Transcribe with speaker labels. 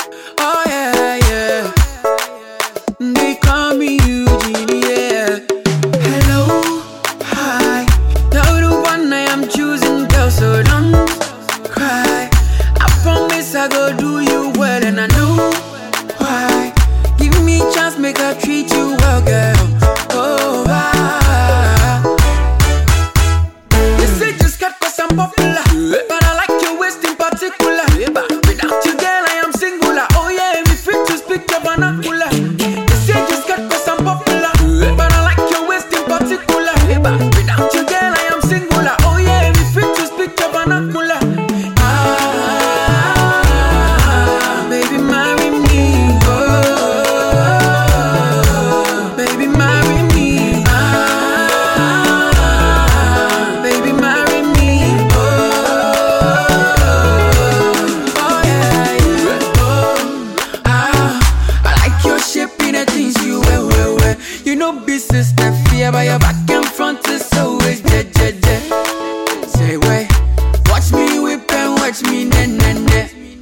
Speaker 1: Oh yeah, yeah. They call me Eugene, yeah. Hello, hi. You're the one I am choosing, girl, so don't cry. I promise I go do you well, and I know why. Give me a chance, make I treat you well, girl. Oh, you say just cut 'cause I'm popular, but I like your waist in particular. Without you, girl, I am singular. Oh yeah, me fit to speak your vernacular. You say just cut 'cause I'm popular, but I like your waist in particular. Without you, girl, I am singular. Oh yeah, me fit to speak your vernacular. Baby, marry me. Oh, baby, marry me. Baby, marry me. Oh, yeah, yeah. Oh, I like your shape in the things you wear, wear, wear. You know, business that fear, but your back and front is always dead, dead, dead. Say, wait, watch me whip and watch me, ne, ne, ne.